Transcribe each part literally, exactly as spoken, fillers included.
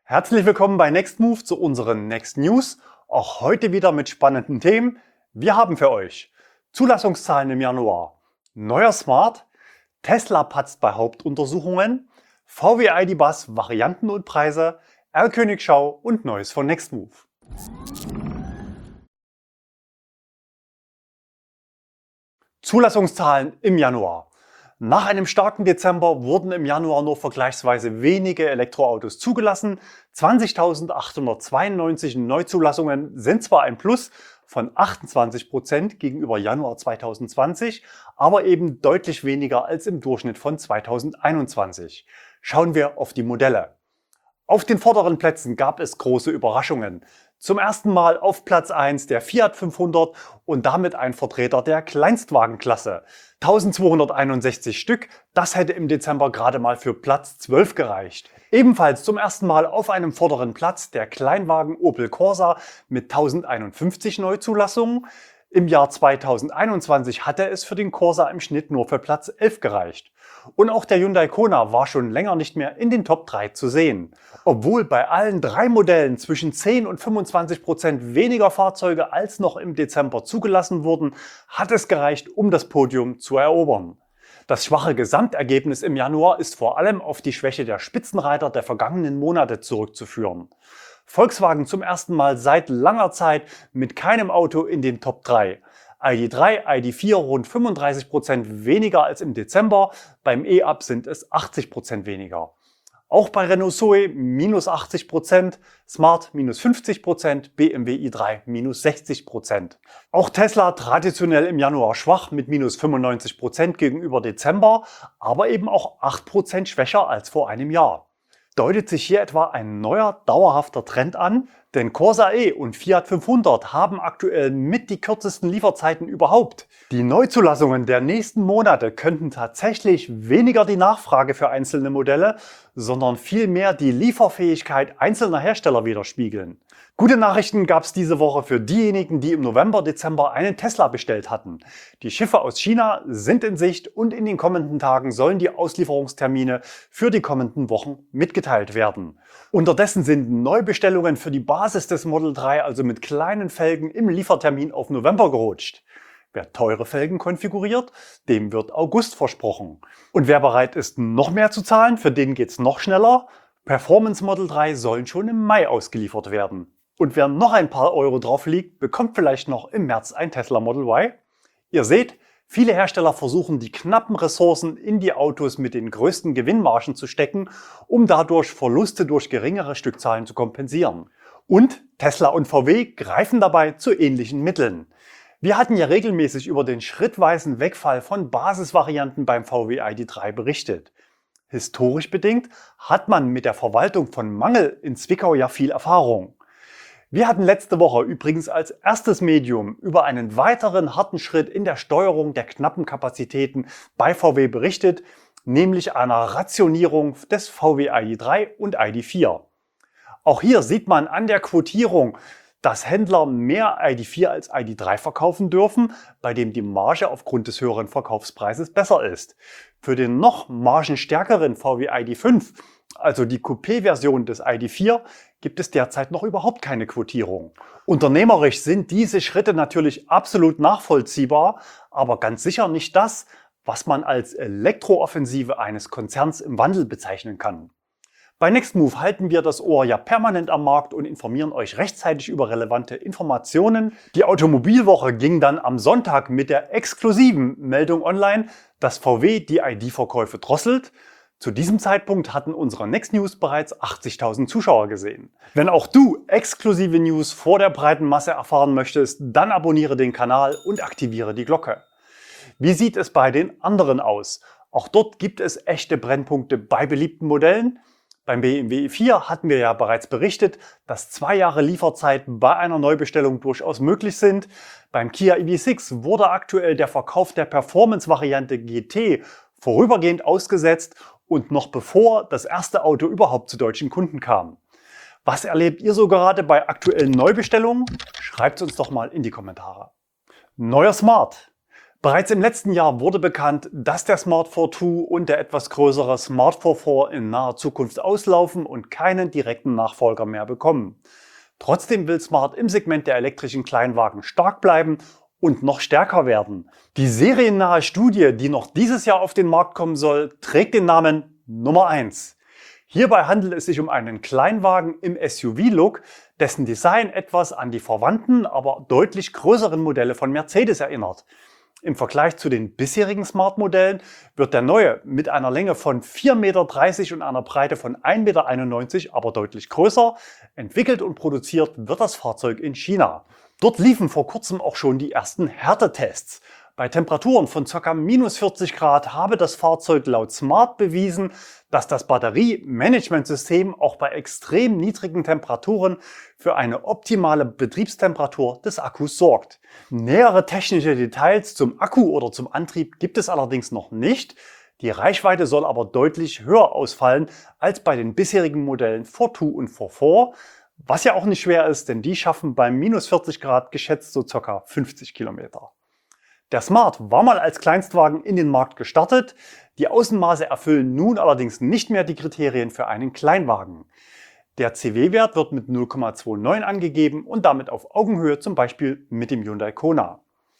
Herzlich willkommen bei Nextmove zu unseren Next News. Auch heute wieder mit spannenden Themen. Wir haben für euch Zulassungszahlen im Januar, neuer Smart, Tesla patzt bei Hauptuntersuchungen, V W I D Bus Varianten und Preise, R-Königschau und Neues von Nextmove. Zulassungszahlen im Januar. Nach einem starken Dezember wurden im Januar nur vergleichsweise wenige Elektroautos zugelassen. zwanzigtausendachthundertzweiundneunzig Neuzulassungen sind zwar ein Plus von achtundzwanzig Prozent gegenüber Januar zweitausendzwanzig, aber eben deutlich weniger als im Durchschnitt von zweitausendeinundzwanzig. Schauen wir auf die Modelle. Auf den vorderen Plätzen gab es große Überraschungen. Zum ersten Mal auf Platz eins der Fiat fünfhundert und damit ein Vertreter der Kleinstwagenklasse. eintausendzweihunderteinundsechzig Stück, das hätte im Dezember gerade mal für Platz zwölf gereicht. Ebenfalls zum ersten Mal auf einem vorderen Platz der Kleinwagen Opel Corsa mit tausendeinundfünfzig Neuzulassungen. Im Jahr zweitausendeinundzwanzig hatte es für den Corsa im Schnitt nur für Platz elf gereicht. Und auch der Hyundai Kona war schon länger nicht mehr in den Top drei zu sehen. Obwohl bei allen drei Modellen zwischen zehn und fünfundzwanzig Prozent weniger Fahrzeuge als noch im Dezember zugelassen wurden, hat es gereicht, um das Podium zu erobern. Das schwache Gesamtergebnis im Januar ist vor allem auf die Schwäche der Spitzenreiter der vergangenen Monate zurückzuführen. Volkswagen zum ersten Mal seit langer Zeit mit keinem Auto in den Top drei. I D drei, I D vier rund fünfunddreißig Prozent weniger als im Dezember, beim E-Up sind es achtzig Prozent weniger. Auch bei Renault Zoe minus achtzig Prozent, Smart minus fünfzig Prozent, B M W i drei minus sechzig Prozent. Auch Tesla traditionell im Januar schwach mit minus fünfundneunzig Prozent gegenüber Dezember, aber eben auch acht Prozent schwächer als vor einem Jahr. Deutet sich hier etwa ein neuer, dauerhafter Trend an? Denn Corsa E und Fiat fünfhundert haben aktuell mit die kürzesten Lieferzeiten überhaupt. Die Neuzulassungen der nächsten Monate könnten tatsächlich weniger die Nachfrage für einzelne Modelle, sondern vielmehr die Lieferfähigkeit einzelner Hersteller widerspiegeln. Gute Nachrichten gab es diese Woche für diejenigen, die im November, Dezember einen Tesla bestellt hatten. Die Schiffe aus China sind in Sicht und in den kommenden Tagen sollen die Auslieferungstermine für die kommenden Wochen mitgeteilt werden. Unterdessen sind Neubestellungen für die Basis des Model drei, also mit kleinen Felgen, im Liefertermin auf November gerutscht. Wer teure Felgen konfiguriert, dem wird August versprochen. Und wer bereit ist, noch mehr zu zahlen, für den geht's noch schneller. Performance Model drei sollen schon im Mai ausgeliefert werden. Und wer noch ein paar Euro drauf liegt, bekommt vielleicht noch im März ein Tesla Model Y. Ihr seht, viele Hersteller versuchen, die knappen Ressourcen in die Autos mit den größten Gewinnmargen zu stecken, um dadurch Verluste durch geringere Stückzahlen zu kompensieren. Und Tesla und V W greifen dabei zu ähnlichen Mitteln. Wir hatten ja regelmäßig über den schrittweisen Wegfall von Basisvarianten beim V W I D drei berichtet. Historisch bedingt hat man mit der Verwaltung von Mangel in Zwickau ja viel Erfahrung. Wir hatten letzte Woche übrigens als erstes Medium über einen weiteren harten Schritt in der Steuerung der knappen Kapazitäten bei V W berichtet, nämlich einer Rationierung des V W I D drei und I D vier. Auch hier sieht man an der Quotierung, dass Händler mehr I D vier als I D drei verkaufen dürfen, bei dem die Marge aufgrund des höheren Verkaufspreises besser ist. Für den noch margenstärkeren V W I D fünf, also die Coupé-Version des I D vier, gibt es derzeit noch überhaupt keine Quotierung. Unternehmerisch sind diese Schritte natürlich absolut nachvollziehbar, aber ganz sicher nicht das, was man als Elektrooffensive eines Konzerns im Wandel bezeichnen kann. Bei Nextmove halten wir das Ohr ja permanent am Markt und informieren euch rechtzeitig über relevante Informationen. Die Automobilwoche ging dann am Sonntag mit der exklusiven Meldung online, dass V W die I D-Verkäufe drosselt. Zu diesem Zeitpunkt hatten unsere Next News bereits achtzigtausend Zuschauer gesehen. Wenn auch du exklusive News vor der breiten Masse erfahren möchtest, dann abonniere den Kanal und aktiviere die Glocke. Wie sieht es bei den anderen aus? Auch dort gibt es echte Brennpunkte bei beliebten Modellen. Beim B M W i vier hatten wir ja bereits berichtet, dass zwei Jahre Lieferzeit bei einer Neubestellung durchaus möglich sind. Beim Kia E V sechs wurde aktuell der Verkauf der Performance-Variante G T vorübergehend ausgesetzt und noch bevor das erste Auto überhaupt zu deutschen Kunden kam. Was erlebt ihr so gerade bei aktuellen Neubestellungen? Schreibt es uns doch mal in die Kommentare. Neuer Smart. Bereits im letzten Jahr wurde bekannt, dass der Smart four two und der etwas größere Smart four four in naher Zukunft auslaufen und keinen direkten Nachfolger mehr bekommen. Trotzdem will Smart im Segment der elektrischen Kleinwagen stark bleiben und noch stärker werden. Die seriennahe Studie, die noch dieses Jahr auf den Markt kommen soll, trägt den Namen Nummer eins. Hierbei handelt es sich um einen Kleinwagen im S U V-Look, dessen Design etwas an die verwandten, aber deutlich größeren Modelle von Mercedes erinnert. Im Vergleich zu den bisherigen Smart-Modellen wird der neue mit einer Länge von vier Meter dreißig und einer Breite von ein Meter einundneunzig aber deutlich größer. Entwickelt und produziert wird das Fahrzeug in China. Dort liefen vor kurzem auch schon die ersten Härtetests. Bei Temperaturen von ca. minus vierzig Grad habe das Fahrzeug laut Smart bewiesen, dass das Batteriemanagementsystem auch bei extrem niedrigen Temperaturen für eine optimale Betriebstemperatur des Akkus sorgt. Nähere technische Details zum Akku oder zum Antrieb gibt es allerdings noch nicht. Die Reichweite soll aber deutlich höher ausfallen als bei den bisherigen Modellen four two und four four, was ja auch nicht schwer ist, denn die schaffen bei minus vierzig Grad geschätzt so ca. fünfzig Kilometer. Der Smart war mal als Kleinstwagen in den Markt gestartet. Die Außenmaße erfüllen nun allerdings nicht mehr die Kriterien für einen Kleinwagen. Der C W-Wert wird mit null Komma neunundzwanzig angegeben und damit auf Augenhöhe zum Beispiel mit dem Hyundai Kona.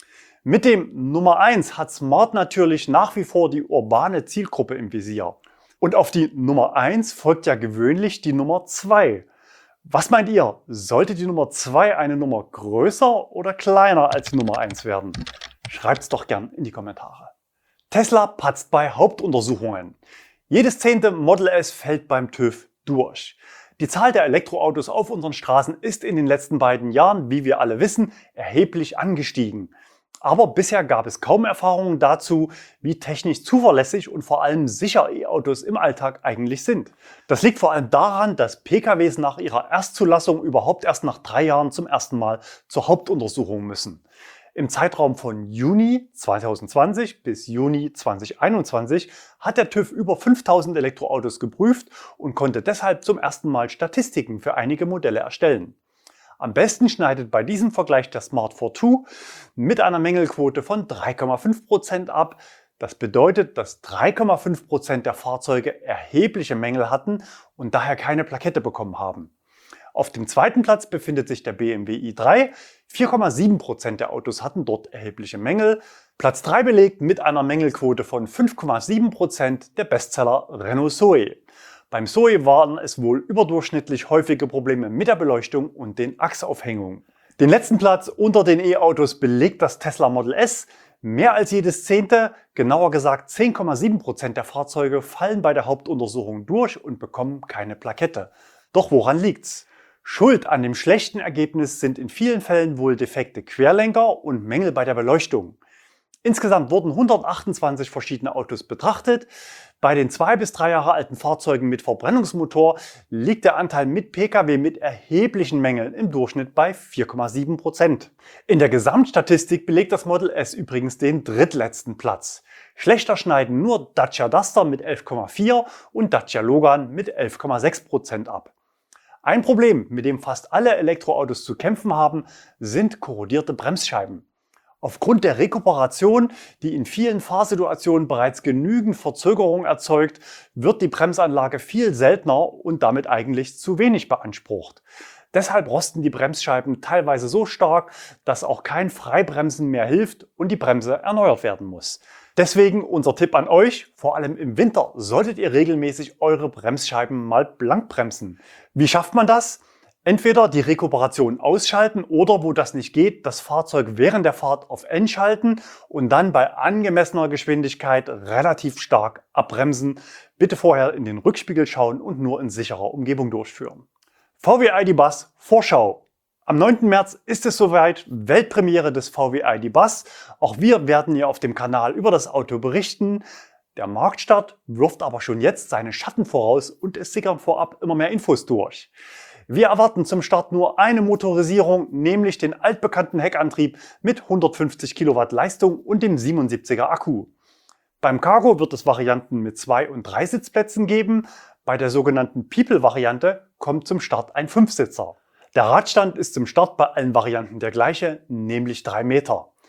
Mit dem Nummer eins hat Smart natürlich nach wie vor die urbane Zielgruppe im Visier. Und auf die Nummer eins folgt ja gewöhnlich die Nummer zwei. Was meint ihr? Sollte die Nummer zwei eine Nummer größer oder kleiner als die Nummer eins werden? Schreibt's doch gern in die Kommentare. Tesla patzt bei Hauptuntersuchungen. Jedes zehnte Model S fällt beim TÜV durch. Die Zahl der Elektroautos auf unseren Straßen ist in den letzten beiden Jahren, wie wir alle wissen, erheblich angestiegen. Aber bisher gab es kaum Erfahrungen dazu, wie technisch zuverlässig und vor allem sicher E-Autos im Alltag eigentlich sind. Das liegt vor allem daran, dass P K Ws nach ihrer Erstzulassung überhaupt erst nach drei Jahren zum ersten Mal zur Hauptuntersuchung müssen. Im Zeitraum von Juni zweitausendzwanzig bis Juni zweitausendeinundzwanzig hat der TÜV über fünftausend Elektroautos geprüft und konnte deshalb zum ersten Mal Statistiken für einige Modelle erstellen. Am besten schneidet bei diesem Vergleich der Smart four two mit einer Mängelquote von drei Komma fünf Prozent ab. Das bedeutet, dass drei Komma fünf Prozent der Fahrzeuge erhebliche Mängel hatten und daher keine Plakette bekommen haben. Auf dem zweiten Platz befindet sich der B M W i drei. vier Komma sieben Prozent der Autos hatten dort erhebliche Mängel. Platz drei belegt mit einer Mängelquote von fünf Komma sieben Prozent der Bestseller Renault Zoe. Beim Zoe waren es wohl überdurchschnittlich häufige Probleme mit der Beleuchtung und den Achsaufhängungen. Den letzten Platz unter den E-Autos belegt das Tesla Model S. Mehr als jedes zehnte, genauer gesagt zehn Komma sieben Prozent der Fahrzeuge fallen bei der Hauptuntersuchung durch und bekommen keine Plakette. Doch woran liegt's? Schuld an dem schlechten Ergebnis sind in vielen Fällen wohl defekte Querlenker und Mängel bei der Beleuchtung. Insgesamt wurden hundertachtundzwanzig verschiedene Autos betrachtet. Bei den zwei bis drei Jahre alten Fahrzeugen mit Verbrennungsmotor liegt der Anteil mit P K W mit erheblichen Mängeln im Durchschnitt bei vier Komma sieben Prozent. In der Gesamtstatistik belegt das Model S übrigens den drittletzten Platz. Schlechter schneiden nur Dacia Duster mit elf Komma vier und Dacia Logan mit elf Komma sechs Prozent ab. Ein Problem, mit dem fast alle Elektroautos zu kämpfen haben, sind korrodierte Bremsscheiben. Aufgrund der Rekuperation, die in vielen Fahrsituationen bereits genügend Verzögerung erzeugt, wird die Bremsanlage viel seltener und damit eigentlich zu wenig beansprucht. Deshalb rosten die Bremsscheiben teilweise so stark, dass auch kein Freibremsen mehr hilft und die Bremse erneuert werden muss. Deswegen unser Tipp an euch, vor allem im Winter solltet ihr regelmäßig eure Bremsscheiben mal blank bremsen. Wie schafft man das? Entweder die Rekuperation ausschalten oder, wo das nicht geht, das Fahrzeug während der Fahrt auf N schalten und dann bei angemessener Geschwindigkeit relativ stark abbremsen. Bitte vorher in den Rückspiegel schauen und nur in sicherer Umgebung durchführen. V W I D Buzz Vorschau. Am neunten März ist es soweit, Weltpremiere des V W I D Buzz. Auch wir werden hier auf dem Kanal über das Auto berichten. Der Marktstart wirft aber schon jetzt seine Schatten voraus und es sickern vorab immer mehr Infos durch. Wir erwarten zum Start nur eine Motorisierung, nämlich den altbekannten Heckantrieb mit hundertfünfzig Kilowatt Leistung und dem siebenundsiebziger Akku. Beim Cargo wird es Varianten mit zwei und drei Sitzplätzen geben. Bei der sogenannten People-Variante kommt zum Start ein Fünfsitzer. Der Radstand ist zum Start bei allen Varianten der gleiche, nämlich drei Meter.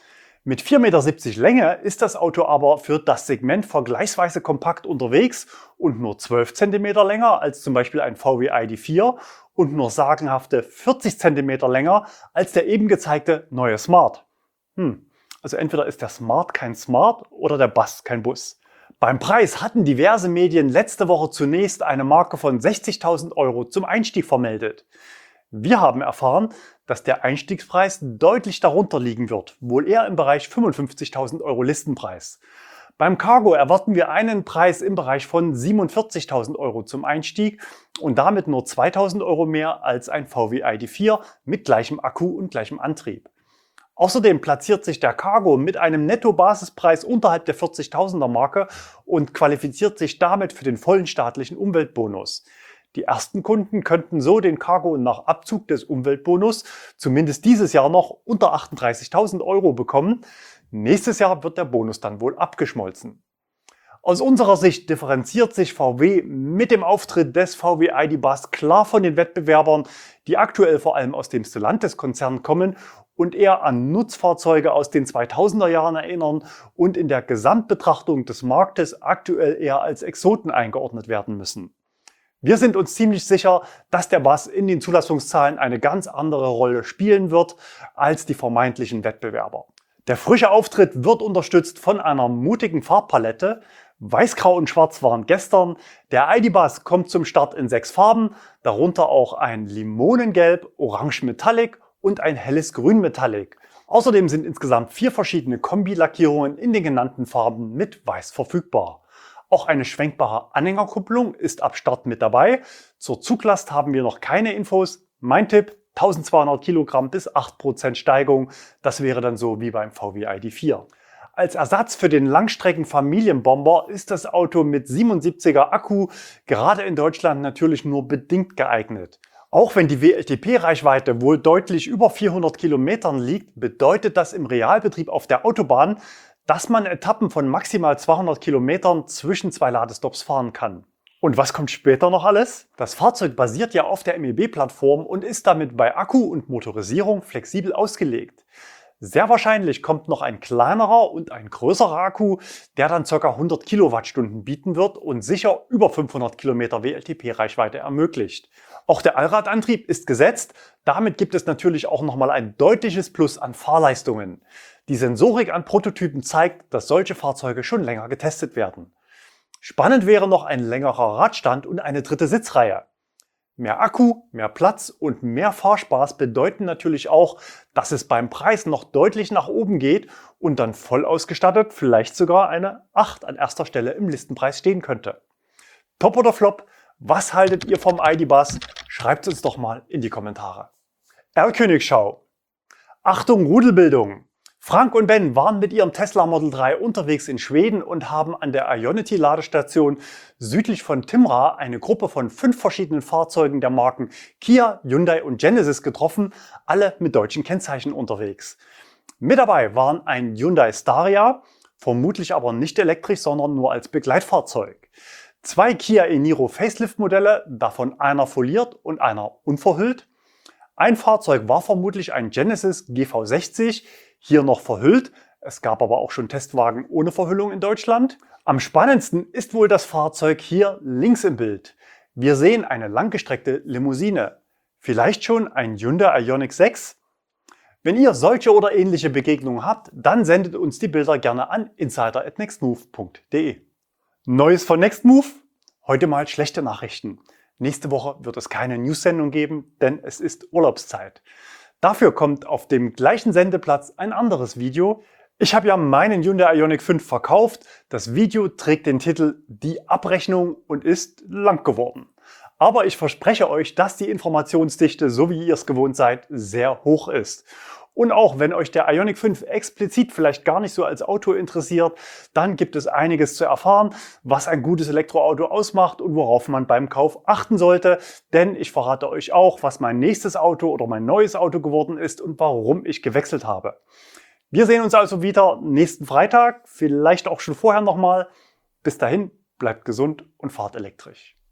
Mit vier Meter siebzig Länge ist das Auto aber für das Segment vergleichsweise kompakt unterwegs und nur zwölf Zentimeter länger als zum Beispiel ein V W I D vier und nur sagenhafte vierzig Zentimeter länger als der eben gezeigte neue Smart. Hm, also entweder ist der Smart kein Smart oder der Bus kein Bus. Beim Preis hatten diverse Medien letzte Woche zunächst eine Marke von sechzigtausend Euro zum Einstieg vermeldet. Wir haben erfahren, dass der Einstiegspreis deutlich darunter liegen wird, wohl eher im Bereich fünfundfünfzigtausend Euro Listenpreis. Beim Cargo erwarten wir einen Preis im Bereich von siebenundvierzigtausend Euro zum Einstieg und damit nur zweitausend Euro mehr als ein V W I D vier mit gleichem Akku und gleichem Antrieb. Außerdem platziert sich der Cargo mit einem Netto-Basispreis unterhalb der vierzigtausender Marke und qualifiziert sich damit für den vollen staatlichen Umweltbonus. Die ersten Kunden könnten so den Cargo nach Abzug des Umweltbonus zumindest dieses Jahr noch unter achtunddreißigtausend Euro bekommen. Nächstes Jahr wird der Bonus dann wohl abgeschmolzen. Aus unserer Sicht differenziert sich V W mit dem Auftritt des V W I D Bus klar von den Wettbewerbern, die aktuell vor allem aus dem Stellantis-Konzern kommen und eher an Nutzfahrzeuge aus den zweitausender Jahren erinnern und in der Gesamtbetrachtung des Marktes aktuell eher als Exoten eingeordnet werden müssen. Wir sind uns ziemlich sicher, dass der Bus in den Zulassungszahlen eine ganz andere Rolle spielen wird als die vermeintlichen Wettbewerber. Der frische Auftritt wird unterstützt von einer mutigen Farbpalette. Weiß, Grau und Schwarz waren gestern. Der I D Bus kommt zum Start in sechs Farben, darunter auch ein Limonengelb, Orange Metallic und ein helles Grün Metallic. Außerdem sind insgesamt vier verschiedene Kombilackierungen in den genannten Farben mit Weiß verfügbar. Auch eine schwenkbare Anhängerkupplung ist ab Start mit dabei. Zur Zuglast haben wir noch keine Infos. Mein Tipp: eintausendzweihundert Kilogramm bis acht Prozent Steigung. Das wäre dann so wie beim V W I D vier. Als Ersatz für den Langstrecken-Familienbomber ist das Auto mit siebenundsiebziger Akku gerade in Deutschland natürlich nur bedingt geeignet. Auch wenn die W L T P-Reichweite wohl deutlich über vierhundert Kilometern liegt, bedeutet das im Realbetrieb auf der Autobahn, dass man Etappen von maximal zweihundert Kilometern zwischen zwei Ladestops fahren kann. Und was kommt später noch alles? Das Fahrzeug basiert ja auf der M E B-Plattform und ist damit bei Akku und Motorisierung flexibel ausgelegt. Sehr wahrscheinlich kommt noch ein kleinerer und ein größerer Akku, der dann ca. hundert Kilowattstunden bieten wird und sicher über fünfhundert Kilometer W L T P-Reichweite ermöglicht. Auch der Allradantrieb ist gesetzt, damit gibt es natürlich auch nochmal ein deutliches Plus an Fahrleistungen. Die Sensorik an Prototypen zeigt, dass solche Fahrzeuge schon länger getestet werden. Spannend wäre noch ein längerer Radstand und eine dritte Sitzreihe. Mehr Akku, mehr Platz und mehr Fahrspaß bedeuten natürlich auch, dass es beim Preis noch deutlich nach oben geht und dann voll ausgestattet vielleicht sogar eine acht an erster Stelle im Listenpreis stehen könnte. Top oder Flop? Was haltet ihr vom I D Bus? Schreibt uns doch mal in die Kommentare. R-Königschau. Achtung, Rudelbildung! Frank und Ben waren mit ihrem Tesla Model drei unterwegs in Schweden und haben an der Ionity-Ladestation südlich von Timrå eine Gruppe von fünf verschiedenen Fahrzeugen der Marken Kia, Hyundai und Genesis getroffen, alle mit deutschen Kennzeichen unterwegs. Mit dabei waren ein Hyundai Staria, vermutlich aber nicht elektrisch, sondern nur als Begleitfahrzeug. Zwei Kia e-Niro Facelift-Modelle, davon einer foliert und einer unverhüllt. Ein Fahrzeug war vermutlich ein Genesis G V sechzig, hier noch verhüllt. Es gab aber auch schon Testwagen ohne Verhüllung in Deutschland. Am spannendsten ist wohl das Fahrzeug hier links im Bild. Wir sehen eine langgestreckte Limousine. Vielleicht schon ein Hyundai Ioniq sechs? Wenn ihr solche oder ähnliche Begegnungen habt, dann sendet uns die Bilder gerne an insider at nextmove punkt de. Neues von Nextmove? Heute mal schlechte Nachrichten. Nächste Woche wird es keine News-Sendung geben, denn es ist Urlaubszeit. Dafür kommt auf dem gleichen Sendeplatz ein anderes Video. Ich habe ja meinen Hyundai Ioniq fünf verkauft. Das Video trägt den Titel Die Abrechnung und ist lang geworden. Aber ich verspreche euch, dass die Informationsdichte, so wie ihr es gewohnt seid, sehr hoch ist. Und auch wenn euch der Ioniq fünf explizit vielleicht gar nicht so als Auto interessiert, dann gibt es einiges zu erfahren, was ein gutes Elektroauto ausmacht und worauf man beim Kauf achten sollte. Denn ich verrate euch auch, was mein nächstes Auto oder mein neues Auto geworden ist und warum ich gewechselt habe. Wir sehen uns also wieder nächsten Freitag, vielleicht auch schon vorher nochmal. Bis dahin, bleibt gesund und fahrt elektrisch.